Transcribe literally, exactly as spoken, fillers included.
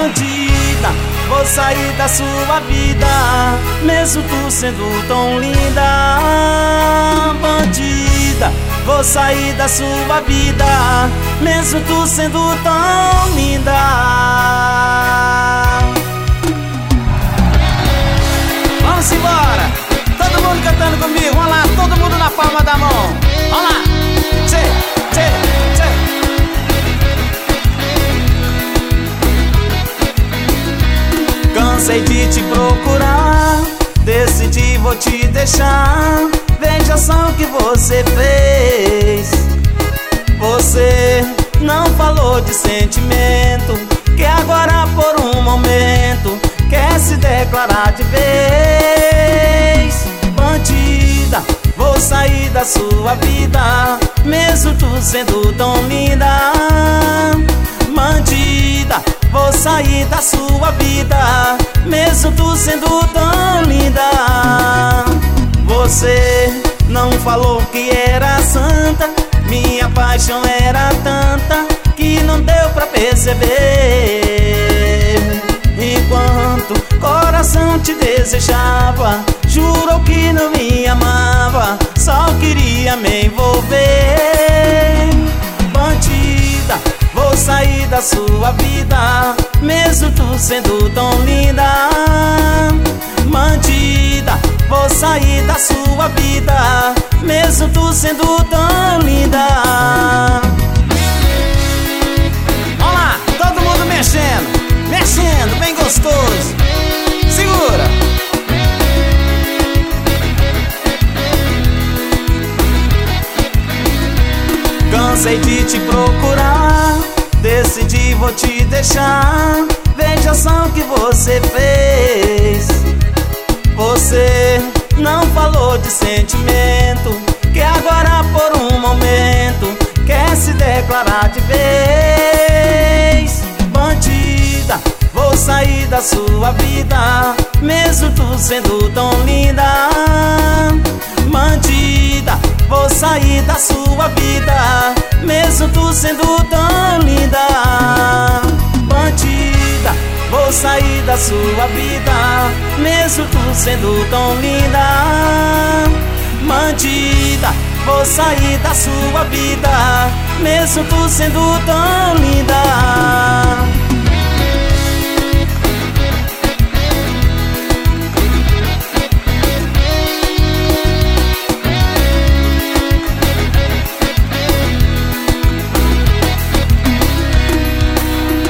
Bandida, vou sair da sua vida, mesmo tu sendo tão linda. Bandida, vou sair da sua vida, mesmo tu sendo tão linda. Vamos embora, todo mundo cantando comigo, vamos lá, todo mundo na palma da mão. Vamos lá, tchê, tchê, tchê. Cansei de te procurar, decidi vou te deixar. Veja só o que você fez. Você não falou de sentimento, que agora por um momento quer se declarar de vez. Bandida, vou sair da sua vida, mesmo tu sendo tão linda. Bandida, vou sair da sua vida, mesmo tu sendo tão linda. Você não falou que era santa, minha paixão era tanta que não deu pra perceber. Enquanto coração te desejava, jurou que não me amava, só queria me envolver. Bandida, vou sair da sua vida, mesmo tu sendo tão linda. Bandida, vou sair da sua vida, mesmo tu sendo tão linda. Vamos lá, todo mundo mexendo, mexendo, bem gostoso. Segura. Cansei de te procurar, decidi vou te deixar. Veja só o que você fez. Você não falou de sentimento, que agora por um momento quer se declarar de vez. Bandida, vou sair da sua vida, mesmo tu sendo tão linda. Bandida, vou sair da sua vida, mesmo tu sendo tão linda. Bandida, vou sair da sua vida, mesmo tu sendo tão linda. Bandida, vou sair da sua vida, mesmo tu sendo tão linda.